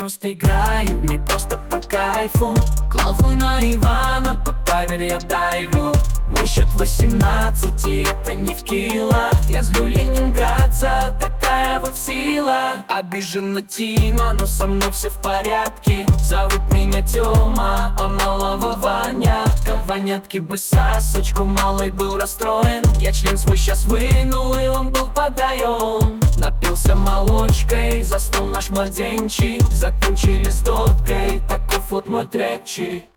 Просто играем, не просто по кайфу. Головой на Ивана, по таймеру я дайву. Мой счет 18, и это не в килах. Я злю ленинградца, такая вот сила. Обижен на Тима, но со мной все в порядке. Зовут меня Тёма, а малого Ванятка. Ванятки бы сасочку, малый был расстроен. Я член свой щас вынул, и он был подаён. Напился молочкой, заснул наш младенчик. Закончили с доткой, таков вот мой трепчик.